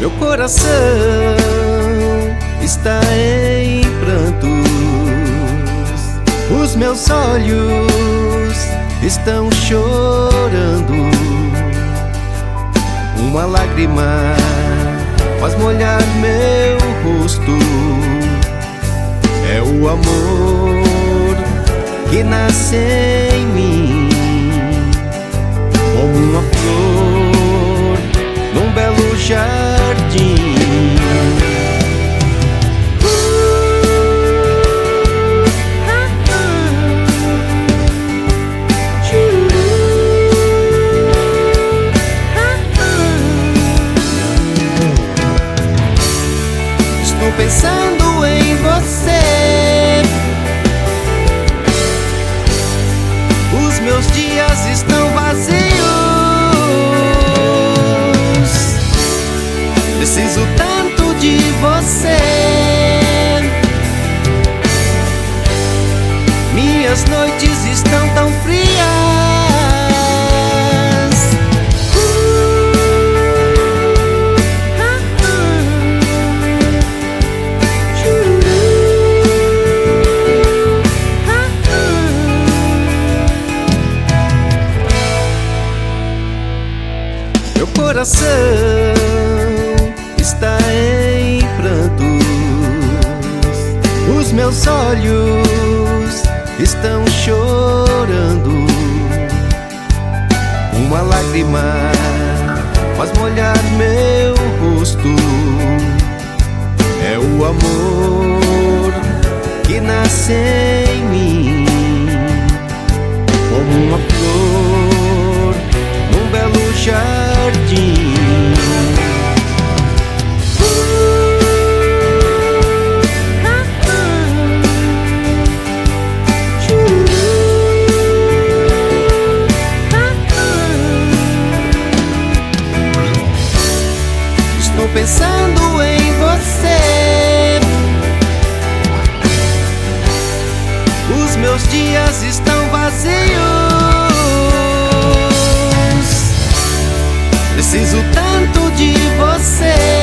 Meu coração está em prantos, os meus olhos estão chorando. Uma lágrima faz molhar meu rosto. É o amor que nasce em mim, como uma flor num belo jardim. Estou pensando em você. Os meus dias estão vazios. Preciso tanto de você. Minhas noites estão tão frias. Meu coração está em prantos, os meus olhos estão chorando. Uma lágrima faz molhar meu rosto. É o amor que nasce em mim, como uma flor num belo jardim. Estou pensando em você. Os meus dias estão vazios. Preciso tanto de você.